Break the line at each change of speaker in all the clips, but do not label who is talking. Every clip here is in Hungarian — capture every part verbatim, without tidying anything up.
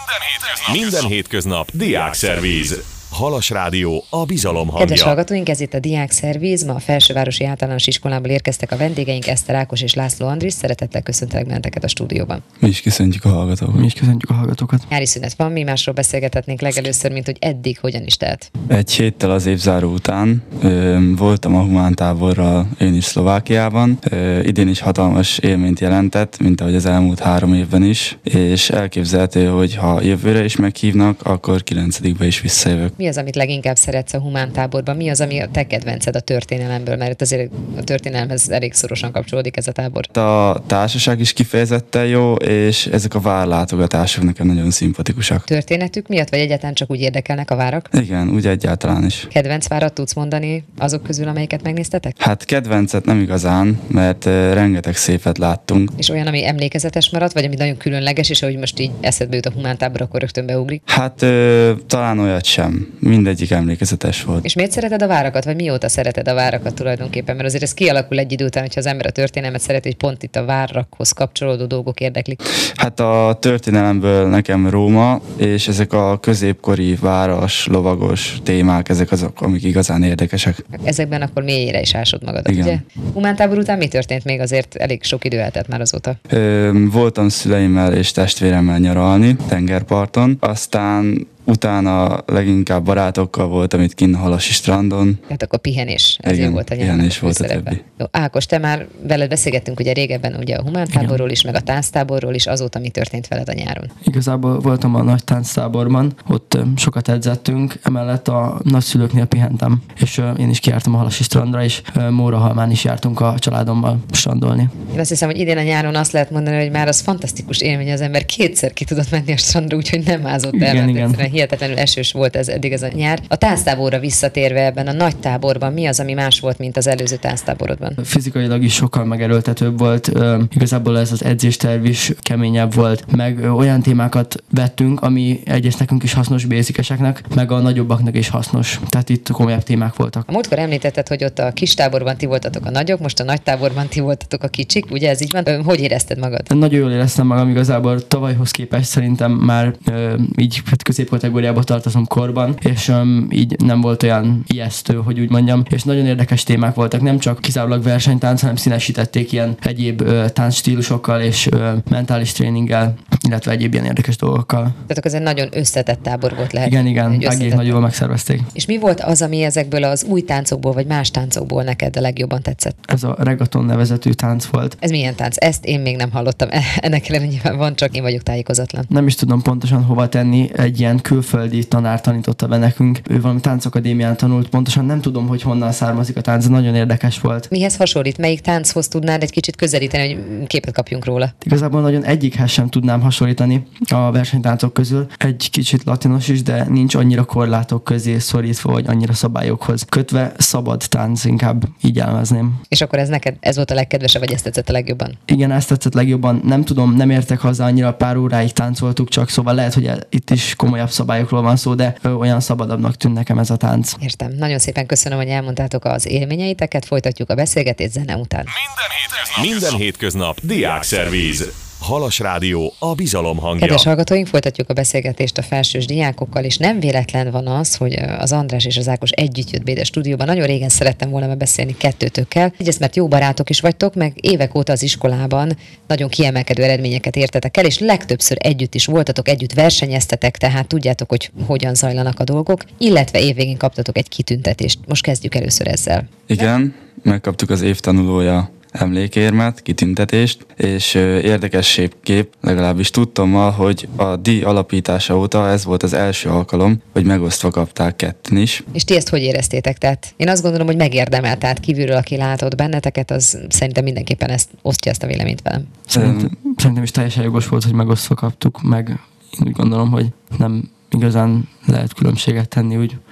Minden hétköznap Diákszervíz. Halas Rádió, a bizalom hangja.
Kedves hallgatóink, ez itt a Diákszervíz. Ma a Felsővárosi Általános Iskolából érkeztek a vendégeink, Eszter Ákos és László Andris. Szeretettel köszöntelek benneteket a stúdióban.
Mi is köszöntjük a hallgatókat. Mi is köszöntjük a hallgatókat.
Nyári szünet van, mi másról beszélgethetnénk legelőször, mint hogy eddig hogyan is telt.
Egy héttel az évzáró után ö, voltam a humántáborral én is Szlovákiában. Ö, idén is hatalmas élményt jelentett, mint ahogy az elmúlt három évben is, és elképzelhető, hogy ha jövőre is meghívnak, akkor kilencedikbe is visszajövök.
Mi az, amit leginkább szeretsz a humántáborban? Mi az, ami a te kedvenced a történelemből? Mert azért a történelemhez elég szorosan kapcsolódik ez a tábor.
A társaság is kifejezetten jó, és ezek a várlátogatások nekem nagyon szimpatikusak.
Történetük miatt, vagy egyáltalán csak úgy érdekelnek a várak?
Igen, úgy egyáltalán is.
Kedvenc várat tudsz mondani azok közül, amelyiket megnéztetek?
Hát kedvencet nem igazán, mert uh, rengeteg szépet láttunk.
És olyan, ami emlékezetes maradt, vagy ami nagyon különleges, és ahogy most így eszedbe jut a humántábor, akkor rögtön beugrik?
Hát uh, talán olyat sem. Mindegyik emlékezetes volt.
És miért szereted a várakat, vagy mióta szereted a várakat tulajdonképpen? Mert azért ez kialakul egy idő után, hogyha az ember a történelmet szereti, hogy pont itt a várakhoz kapcsolódó dolgok érdeklik.
Hát a történelemből nekem Róma, és ezek a középkori város, lovagos témák, ezek azok, amik igazán érdekesek.
Ezekben akkor mélyére is ásod magadat,
igen.
Ugye? Humántábor után mi történt még? Azért elég sok idő eltelt már azóta.
Ö, voltam szüleimmel és testvéremmel nyaralni tengerparton, aztán utána leginkább barátokkal voltam itt kinn a Halasi strandon.
Tehát akkor pihenés. Ez
igen,
jó volt a nyáron.
pihenés volt a többi.
Jó, Ákos, te már veled beszélgettünk ugye régebben ugye a humántáborról is, meg a tánctáborról is, azóta mi történt veled a nyáron?
Igazából voltam a nagy tánctáborban, ott sokat edzettünk, emellett a nagyszülőknél pihentem, és én is kijártam a Halasi strandra, és Mórahalmán is jártunk a családommal strandolni.
Én azt hiszem, hogy idén a nyáron azt lehet mondani, hogy már az fantasztikus élmény, az ember kétszer ki tudott menni a strandra, úgyhogy nem ázott el,
igen, igen.
Hihetetlenül esős volt ez eddig ez a nyár. A tánctáborra visszatérve ebben a nagy táborban, mi az, ami más volt, mint az előző tánctáborodban?
Fizikailag is sokkal megerőltetőbb volt. Ö, igazából ez az edzésterv is keményebb volt, meg ö, olyan témákat vettünk, ami egyrészt nekünk is hasznos, basikeseknek, meg a nagyobbaknak is hasznos. Tehát itt komolyabb témák voltak.
A múltkor említetted, hogy ott a kis táborban ti voltatok a nagyok, most a nagy táborban ti voltatok a kicsik, ugye ez így van? Ö, hogy érezted magad?
Nagyon jól éreztem magam igazából. Tavalyhoz képest szerintem már ö, így hát középkategóriába tartozom korban, és um, így nem volt olyan ijesztő, hogy úgy mondjam, és nagyon érdekes témák voltak, nem csak kizárólag versenytánc, hanem színesítették ilyen egyéb uh, táncstílusokkal és uh, mentális tréninggel, illetve egyéb ilyen érdekes dolgokkal.
Tehát ez egy nagyon összetett tábor volt lehet.
Igen, igen, Ágék nagyon jól megszervezték.
És mi volt az, ami ezekből az új táncokból, vagy más táncokból neked a legjobban tetszett?
Ez a reggaeton nevezetű tánc volt.
Ez milyen tánc? Ezt én még nem hallottam. Ennek ellenére nyilván van, csak én vagyok tájékozatlan.
Nem is tudom pontosan hova tenni, egy ilyen külföldi tanár tanította be nekünk. Ő valami táncakadémián tanult, pontosan nem tudom, hogy honnan származik a tánc, de nagyon érdekes volt.
Mihez hasonlít? Melyik tánchoz tudnád egy kicsit közelíteni, hogy képet kapjunk róla?
Igazából nagyon egyikhez sem tudnám hasonlítani a versenytáncok közül. Egy kicsit latinos is, de nincs annyira korlátok közé szorítva, vagy annyira szabályokhoz kötve, szabad tánc, inkább így elmezném.
És akkor ez neked, ez volt a legkedvesebb, vagy ezt tetszett a legjobban?
Igen, ezt tetszett legjobban. Nem tudom, nem értek haza, annyira pár óráig táncoltuk csak, szóval lehet, hogy itt is komolyabb szabályokról van szó, de olyan szabadabbnak tűnt nekem ez a tánc.
Értem. Nagyon szépen köszönöm, hogy elmondtátok az élményeiteket, folytatjuk a beszélgetést zene után.
Minden hétköznap, Minden hétköznap Diákszervíz. Halas Rádió, a bizalom hangja.
Kedves hallgatóink, folytatjuk a beszélgetést a felsős diákokkal, és nem véletlen van az, hogy az András és az Ákos együtt jött be ide a stúdióban. Nagyon régen szerettem volna beszélni kettőtökkel. Egyrészt, mert jó barátok is vagytok, meg évek óta az iskolában nagyon kiemelkedő eredményeket értetek el, és legtöbbször együtt is voltatok, együtt versenyeztetek, tehát tudjátok, hogy hogyan zajlanak a dolgok, illetve évvégén kaptatok egy kitüntetést. Most kezdjük először ezzel.
Igen, megkaptuk az év tanulója emlékérmet, kitüntetést, és érdekességképp legalábbis tudtommal, hogy a díj alapítása óta ez volt az első alkalom, hogy megosztva kapták ketten is.
És ti ezt hogy éreztétek? Tehát én azt gondolom, hogy megérdemelt, tehát kívülről, aki látott benneteket, az szerintem mindenképpen ezt osztja ezt a véleményt velem.
Szerintem, szerintem is teljesen jogos volt, hogy megosztva kaptuk, meg én úgy gondolom, hogy nem igazán lehet különbséget tenni úgy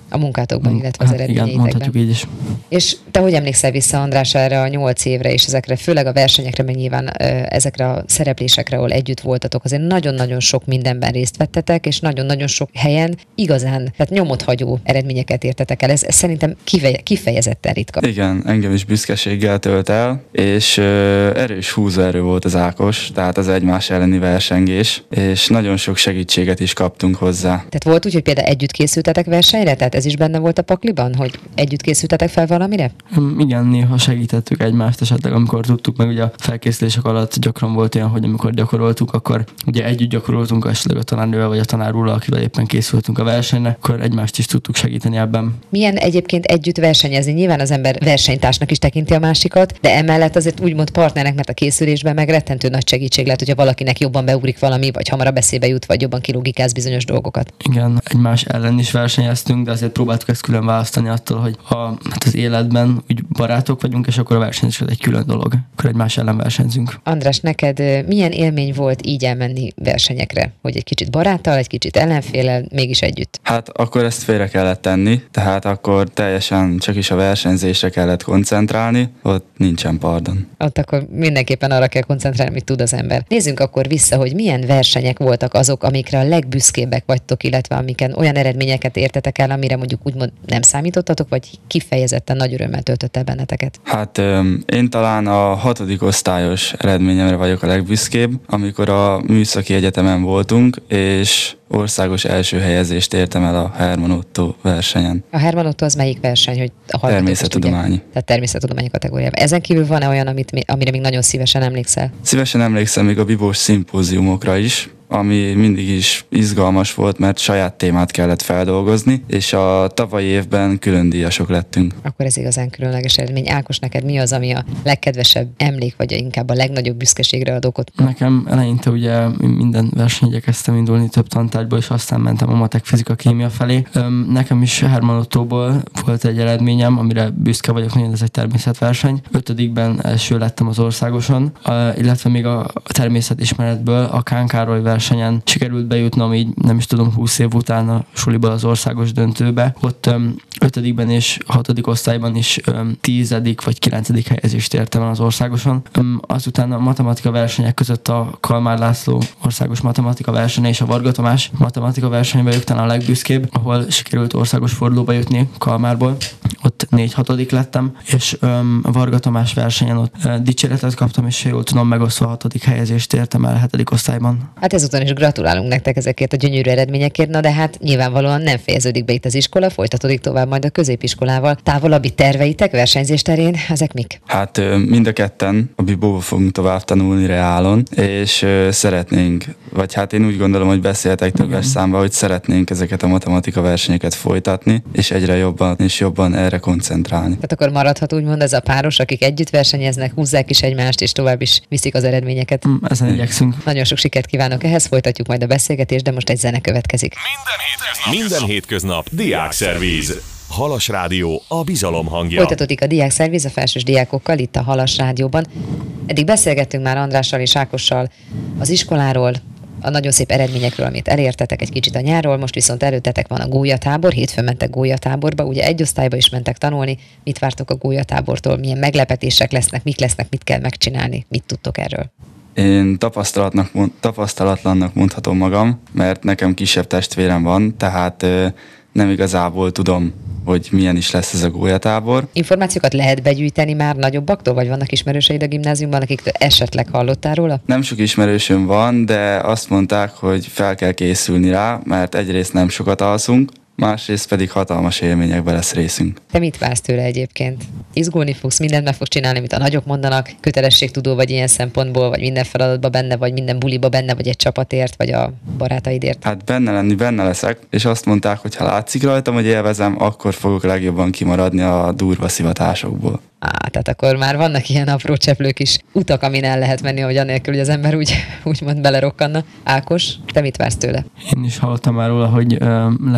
A munkátokban, illetve az
hát
eredményeitekben.
Igen, mondhatjuk így is.
És te hogy emlékszel vissza, András, erre a nyolc évre, és ezekre, főleg a versenyekre, meg nyilván ezekre a szereplésekre, ahol együtt voltatok, azért nagyon-nagyon sok mindenben részt vettetek, és nagyon-nagyon sok helyen igazán, tehát nyomot hagyó eredményeket értetek el. Ez, ez szerintem kifeje, kifejezetten ritka.
Igen, engem is büszkeséggel tölt el, és ö, erős húzóerő volt az Ákos, tehát az egymás elleni versengés, és nagyon sok segítséget is kaptunk hozzá.
Tehát volt úgy, hogy például együtt készültetek versenyre? Tehát ez is benne volt a pakliban, hogy együtt készültetek fel valamire?
Igen, néha segítettük egymást, esetleg amikor tudtuk, meg ugye a felkészülések alatt gyakran volt olyan, hogy amikor gyakoroltuk, akkor ugye együtt gyakoroltunk esetleg a tanárnővel vagy a tanár úrral, akivel éppen készültünk a versenyre, akkor egymást is tudtuk segíteni ebben.
Milyen egyébként együtt versenyezni? Nyilván az ember versenytársnak is tekinti a másikat, de emellett azért úgymond partnernek, mert a készülésben meg rettentő nagy segítség lehet, hogyha valakinek jobban beugrik valami, vagy hamarabb eszébe jut, vagy jobban kilogikáz bizonyos dolgokat.
Igen, egymás ellen is versenyeztünk, de azért próbáltuk ezt külön választani attól, hogy a, hát az életben úgy barátok vagyunk, és akkor a verseny is egy külön dolog. Akkor egymás ellen versenyzünk.
András, neked milyen élmény volt így elmenni versenyekre? Hogy egy kicsit baráttal, egy kicsit ellenféllel, mégis együtt?
Hát akkor ezt félre kellett tenni, tehát akkor teljesen csak is a versenyzésre kellett koncentrálni, ott nincsen pardon.
Ott akkor mindenképpen arra kell koncentrálni, amit tud az ember. Nézzünk akkor vissza, hogy milyen versenyek voltak azok, amikre a legbüszkébbek vagytok, illetve amiken olyan eredményeket értetek el, amire mondjuk úgymond nem számítottatok, vagy kifejezetten nagy örömmel töltött el benneteket?
Hát én talán a hatodik osztályos eredményemre vagyok a legbüszkébb, amikor a Műszaki Egyetemen voltunk, és országos első helyezést értem el a Herman Otto versenyen.
A Herman Otto az melyik verseny? Hogy a
természettudományi.
Tehát természettudományi kategóriában. Ezen kívül van-e olyan, amit, amire még nagyon szívesen emlékszel?
Szívesen emlékszem még a bibós szimpóziumokra is, ami mindig is izgalmas volt, mert saját témát kellett feldolgozni, és a tavalyi évben külön díjasok lettünk.
Akkor ez igazán különleges eredmény. Ákos, neked mi az, ami a legkedvesebb emlék, vagy inkább a legnagyobb büszkeségre ad okot?
Nekem eleinte ugye minden versenyt igyekeztem indulni több tantárgyból, és aztán mentem a matek, fizika, kémia felé. Nekem is Herman Ottóból volt egy eredményem, amire büszke vagyok, nagyon ez egy természetverseny. Ötödikben első lettem az országoson, illetve még a természetismeretből a Kán Károly versenyen sikerült bejutnom így, nem is tudom, húsz év után a suliból az országos döntőbe. Ott öm, ötödikben és hatodik osztályban is öm, tízedik vagy kilencedik helyezést értem el az országoson. Öm, azután a matematika versenyek között a Kalmár László országos matematika versenye és a Varga Tamás matematika versenyben ők talán a legbüszkébb, ahol sikerült országos fordulóba jutni Kalmárból. Ott négy hatodik lettem, és öm, a Varga Tamás versenyen ott ö, dicséretet kaptam, és jól tudom, megosztva a hatodik helyezést értem el hetedik osztályban.
Hát ezúton is gratulálunk nektek ezekért a gyönyörű eredményekért, na de hát nyilvánvalóan nem fejeződik be itt az iskola, folytatódik tovább majd a középiskolával. Távolabbi terveitek versenyzés terén, ezek mik?
Hát mind a ketten a Bibóba fogunk tovább tanulni reálon, és szeretnénk, vagy hát én úgy gondolom, hogy beszéltek többes számba, hogy szeretnénk ezeket a matematika versenyeket folytatni, és egyre jobban és jobban erre koncentrálni.
Tehát akkor maradhat úgymond ez a páros, akik együtt versenyeznek, húzzák is egymást, és tovább is viszik az eredményeket.
Mm, ezen igyekszünk.
Nagyon sok sikert kívánok ehhez, folytatjuk majd a beszélgetést, de most egy zene következik.
Minden hétköznap, Minden hétköznap Diákszervíz. Halas Rádió, a bizalom hangja.
Folytatódik a Diákszervíz a felsős diákokkal itt a Halas Rádióban. Eddig beszélgettünk már Andrással és Ákossal az iskoláról, a nagyon szép eredményekről, amit elértetek egy kicsit a nyárról, most viszont előttetek van a gólyatábor, hétfőn mentek gólyatáborba, ugye egy osztályba is mentek tanulni. Mit vártok a gólyatábortól? Milyen meglepetések lesznek, mik lesznek, mit kell megcsinálni? Mit tudtok erről?
Én tapasztalatnak, tapasztalatlannak mondhatom magam, mert nekem kisebb testvérem van, tehát ö, nem igazából tudom, hogy milyen is lesz ez a gólyatábor.
Információkat lehet begyűjteni már nagyobbaktól, vagy vannak ismerőseid a gimnáziumban, akiktől esetleg hallottál róla?
Nem sok ismerősöm van, de azt mondták, hogy fel kell készülni rá, mert egyrészt nem sokat alszunk, másrészt pedig hatalmas élményekbe lesz részünk.
Te mit vársz tőle egyébként? Izgulni fogsz, mindent meg fogsz csinálni, amit a nagyok mondanak, kötelességtudó vagy ilyen szempontból, vagy minden feladatban benne, vagy minden buliba benne, vagy egy csapatért, vagy a barátaidért?
Hát benne lenni, benne leszek, és azt mondták, hogy ha látszik rajtam, hogy élvezem, akkor fogok legjobban kimaradni a durva szivatásokból.
Á, tehát akkor már vannak ilyen apró cseplők is, utak, amin el lehet menni, hogy anélkül, hogy az ember úgy, úgymond belerokkanna. Ákos, te mit vársz tőle?
Én is hallottam már róla, hogy ö, lesznek itt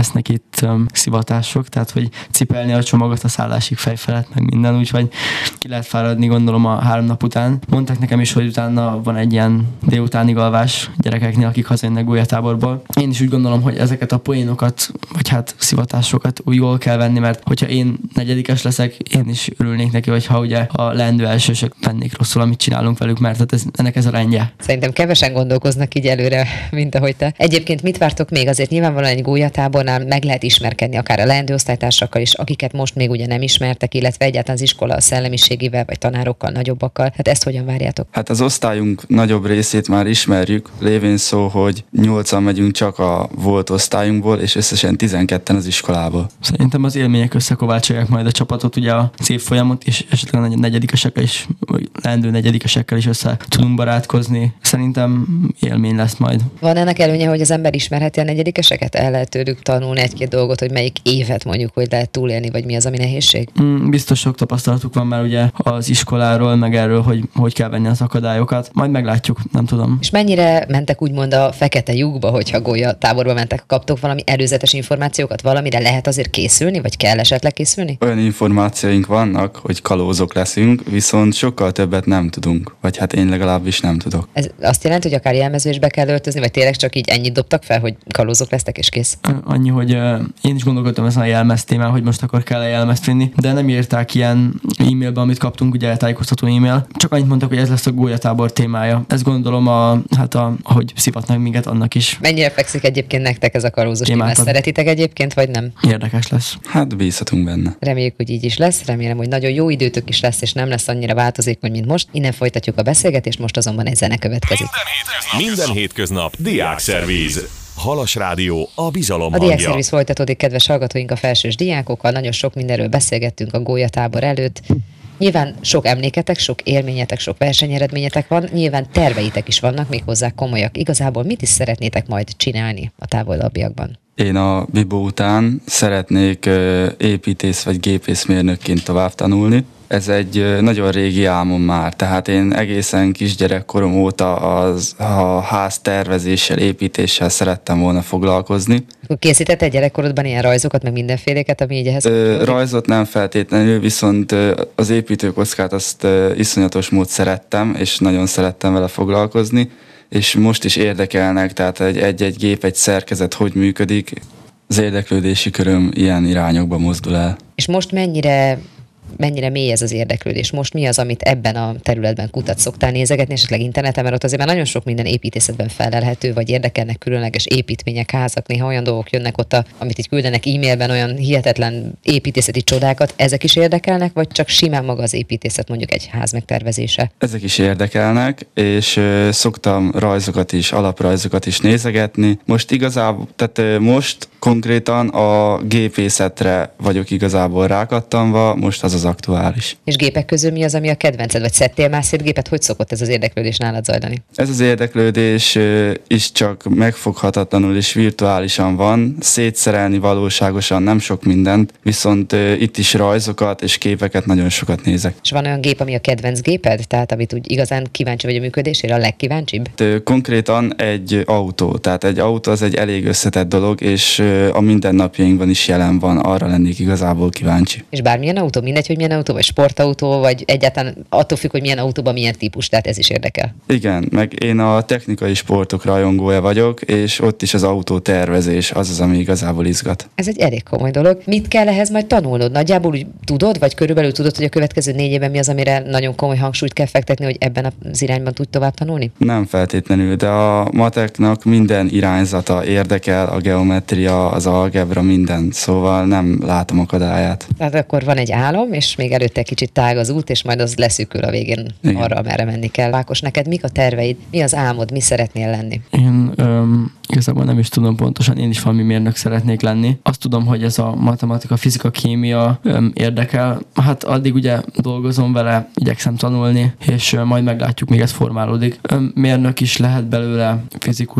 um, szivatások, tehát hogy cipelni a csomagot a szállásig fej felett, meg minden, úgyhogy ki lehet fáradni, gondolom, a három nap után. Mondták nekem is, hogy utána van egy ilyen délutáni alvás gyerekeknél, akik hazajönnek gólyatáborból. Én is úgy gondolom, hogy ezeket a poénokat, vagy hát szivatásokat úgy jól kell venni, mert hogyha én negyedikes leszek, én is örülnék neki, hogyha ugye a leendő elsősök vennék rosszul, amit csinálunk velük, mert hát ez, ennek ez a rendje.
Szerintem kevesen gondolkoznak így előre, mint ahogy te. Egyébként mit vártok még? Azért nyilvánvalóan egy gólyatábornál meg lehet ismerkedni akár a leendő osztálytársakkal is, akiket most még ugye nem ismertek, illetve egyáltalán az iskola szellemiségével, vagy tanárokkal, nagyobbakkal. Hát ezt hogyan várjátok?
Hát az osztályunk nagyobb részét már ismerjük, lévén szó, hogy nyolcan megyünk csak a volt osztályunkból, és összesen tizenketten az iskolából.
Szerintem az élmények összekovácsolják majd a csapatot, ugye a szép folyamot, és esetleg a negyedikesekkel is, vagy leendő negyedikesekkel is össze tudunk barátkozni. Szerintem élmény lesz majd.
Van ennek előnye, hogy az ember ismerheti a negyedikeseket? El lehet tőlük tanulni egy-két dolgot, hogy melyik évet mondjuk, hogy lehet túlélni, vagy mi az, ami nehézség?
Mm, biztos sok tapasztalatuk van már ugye az iskoláról, meg erről, hogy hogy kell venni az akadályokat. Majd meglátjuk, nem tudom.
És mennyire mentek úgymond a fekete lyukba, hogyha gólya táborba mentek? Kaptok valami előzetes információkat, valamire lehet azért készülni, vagy kell esetleg készülni?
Olyan információink vannak, hogy kalózok leszünk, viszont sokkal többet nem tudunk. Vagy hát én legalábbis nem tudok.
Ez azt jelenti, hogy akár jelmezésbe kell öltözni, vagy tényleg csak így ennyit dobtak fel, hogy kalózok lesztek és kész?
Annyi, hogy uh, én is gondolkodtam ezen a jelmez témán, hogy most akkor kell-e jelmezt vinni, de nem írták ilyen e-mailben, amit kaptunk, ugye tájékoztató e-mail. Csak annyit mondtak, hogy ez lesz a gólyatábor témája. Ezt gondolom, a, hát a, ahogy szivatnak minket, annak is.
Mennyire fekszik egyébként nektek ez a kalózos téma? Szeretitek egyébként, vagy nem?
Érdekes lesz.
Hát bízhatunk benne.
Reméljük, hogy így is lesz. Remélem, hogy nagyon jó időtök is lesz, és nem lesz annyira változékony, mint most. Innen folytatjuk a beszélgetést, most azonban egy zene következik.
Minden hétköznap Diákszervíz. Halas Rádió, a bizalom
A
hangja.
Diákszervíz folytatódik, kedves hallgatóink, a felsős diákokkal. Nagyon sok mindenről beszélgettünk a gólyatábor előtt. Nyilván sok emléketek, sok élményetek, sok versenyeredményetek van, nyilván terveitek is vannak, méghozzá komolyak. Igazából mit is szeretnétek majd csinálni a távolabbiakban?
Én a Bibó után szeretnék építész vagy gépészmérnökként tovább tanulni. Ez egy nagyon régi álmom már, tehát én egészen kisgyerekkorom óta az, a ház tervezéssel, építéssel szerettem volna foglalkozni.
Akkor készítetted gyerekkorodban ilyen rajzokat, meg mindenféléket, ami így ehhez
Ö, rajzot nem feltétlenül, viszont az építőkockát azt iszonyatos mód szerettem, és nagyon szerettem vele foglalkozni, és most is érdekelnek, tehát egy-egy gép, egy szerkezet hogy működik, az érdeklődési köröm ilyen irányokba mozdul el.
És most mennyire mennyire mély ez az érdeklődés? Most mi az, amit ebben a területben kutatsz? Szoktál nézegetni esetleg interneten, mert ott azért már nagyon sok minden építészetben felelhető, vagy érdekelnek különleges építmények, házak, néha olyan dolgok jönnek ott, a, amit így küldenek e-mailben, olyan hihetetlen építészeti csodákat. Ezek is érdekelnek, vagy csak simán maga az építészet, mondjuk egy ház megtervezése? Ezek
is érdekelnek, és ö, szoktam rajzokat is, alaprajzokat is nézegetni. Most igazából, tehát ö, most konkrétan a gépészetre vagyok igazából rákattanva, most az az aktuális.
És gépek közül mi az, ami a kedvenced? Vagy szedtél már szét gépet? Hogy szokott ez az érdeklődés nálad zajlani?
Ez az érdeklődés is csak megfoghatatlanul és virtuálisan van. Szétszerelni valóságosan nem sok mindent, viszont itt is rajzokat és képeket nagyon sokat nézek.
És van olyan gép, ami a kedvenc géped? Tehát amit úgy igazán kíváncsi vagy a működésére, a legkíváncsibb?
Konkrétan egy autó. Tehát egy autó az egy elég összetett dolog, és a mindennapjainkban is jelen van. Arra lennék igazából kíváncsi. És
bármilyen autó? Mindegy, hogy milyen autó, vagy sportautó, vagy egyáltalán attól függ, hogy milyen autóban milyen típus, tehát ez is érdekel.
Igen, meg én a technikai sportok rajongója vagyok, és ott is az autótervezés az az, ami igazából izgat.
Ez egy elég komoly dolog. Mit kell ehhez majd tanulnod? Nagyjából úgy tudod, vagy körülbelül tudod, hogy a következő négy évben mi az, amire nagyon komoly hangsúlyt kell fektetni, hogy ebben az irányban tudj tovább tanulni?
Nem feltétlenül, de a mateknak minden irányzata érdekel, a geometria, az algebra, minden, szóval nem látom akadályát.
Tehát akkor van egy álom, és még előtte kicsit tág az út, és majd az leszűkül a végén. Igen. Arra, merre menni kell. Ákos, neked mik a terveid? Mi az álmod? Mi szeretnél lenni?
Én öm, igazából nem is tudom pontosan, én is valami mérnök szeretnék lenni. Azt tudom, hogy ez a matematika, fizika, kémia öm, érdekel. Hát addig ugye dolgozom vele, igyekszem tanulni, és öm, majd meglátjuk, még ez formálódik. Öm, mérnök is lehet belőle, fizikus,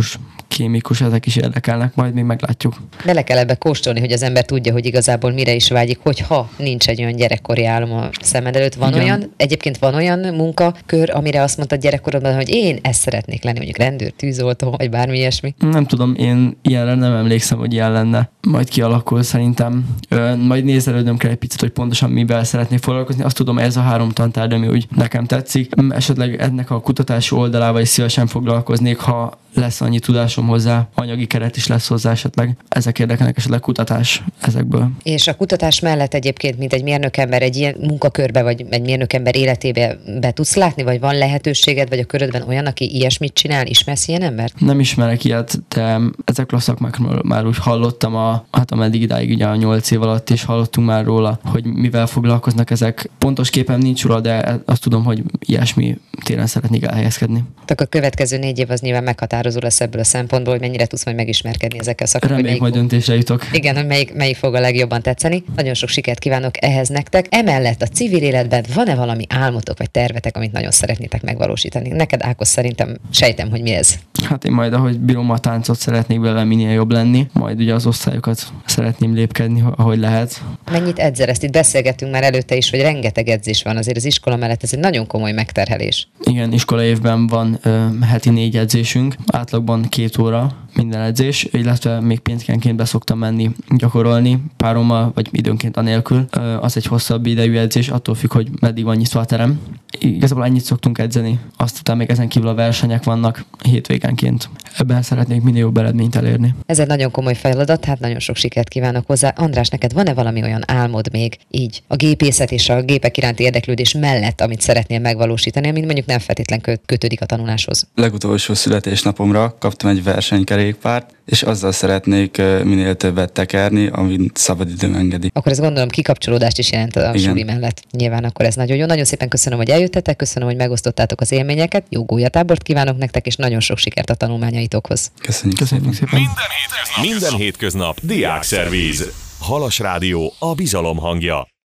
kémikus, ezek is érdekelnek, majd még meglátjuk.
Bele kell ebbe kóstolni, hogy az ember tudja, hogy igazából mire is vágyik, hogyha nincs egy olyan gyerekkori álom a szemed előtt. Van
Igen.
olyan, egyébként van olyan munkakör, amire azt mondtad gyerekkorodban, hogy én ezt szeretnék lenni, mondjuk rendőr, tűzoltó, vagy bármi ilyesmi.
Nem tudom, én ilyenre nem emlékszem, hogy ilyen lenne. Majd kialakul szerintem. Ö, majd nézelődnöm kell egy picit, hogy pontosan mivel szeretnék foglalkozni. Azt tudom, ez a három tantárgy, ami úgy nekem tetszik. Esetleg ennek a kutatási oldalával is szívesen foglalkoznék, ha lesz annyi tudásom hozzá, anyagi keret is lesz hozzá esetleg. Ezek érdekelnek, esetleg kutatás ezekből.
És a kutatás mellett egyébként, mint egy mérnökember egy ilyen munkakörbe, vagy egy mérnökember életébe be tudsz látni, vagy van lehetőséged, vagy a körödben olyan, aki ilyesmit csinál, ismersz ilyen embert?
Nem ismerek ilyet, de ezekről a szakmákról már úgy hallottam, a, hát ameddig idáig ugye a nyolc év alatt is hallottunk már róla, hogy mivel foglalkoznak ezek. Pontos képem nincs róla, de azt tudom, hogy ilyesmi téren szeretnék elhelyezkedni.
Tehát a következő négy év az nyilván meghatározó lesz ebből a szempontból, hogy mennyire tudsz majd megismerkedni ezekkel a szakmákkal.
Reméljük, majd döntésre jutok.
Igen, hogy melyik, melyik fog a legjobban tetszeni. Nagyon sok sikert kívánok ehhez nektek. Emellett a civil életben van-e valami álmotok vagy tervetek, amit nagyon szeretnétek megvalósítani? Neked, Ákos, szerintem sejtem, hogy mi ez.
Hát én majd, ahogy bírom a táncot, szeretnék vele minél jobb lenni, majd ugye az osztályokat szeretném lépkedni, ahogy lehet.
Mennyit edzel? Ezt itt beszélgettünk már előtte is, hogy rengeteg edzés van, azért az iskola mellett ez egy nagyon komoly megterhelés.
Igen, iskola évben van ö, heti négy edzésünk, átlagban két óra minden edzés, illetve még péntekenként be szoktam menni gyakorolni párommal, vagy időnként anélkül. Ö, az egy hosszabb idejű edzés, attól függ, hogy meddig van nyitva a terem. Igazából ennyit szoktunk edzeni, aztán még ezen kívül a versenyek vannak hétvégenként. Ebben szeretnék minél jobb eredményt elérni.
Ez egy nagyon komoly feladat, hát nagyon sok sikert kívánok hozzá. András, neked van-e valami olyan álmod még így a gépészet és a gépek iránti érdeklődés mellett, amit szeretnél megvalósítani, amit mondjuk nem feltétlen kötődik a tanuláshoz?
Legutolsó születésnapomra kaptam egy versenykerékpárt, és azzal szeretnék minél többet tekerni, amint szabadidőm engedi.
Akkor ez gondolom kikapcsolódást is jelent a suli mellett. Nyilván akkor ez nagyon jó. Nagyon szépen köszönöm, hogy eljöttetek, köszönöm, hogy megosztottátok az élményeket. Jó gólyatábort kívánok nektek, és nagyon sok sikert a tanulmányaitokhoz.
Köszönjük,
Köszönjük
szépen.
szépen.
Minden hétköznap, Minden hétköznap Diákszervíz. Halas Rádió, a bizalom hangja.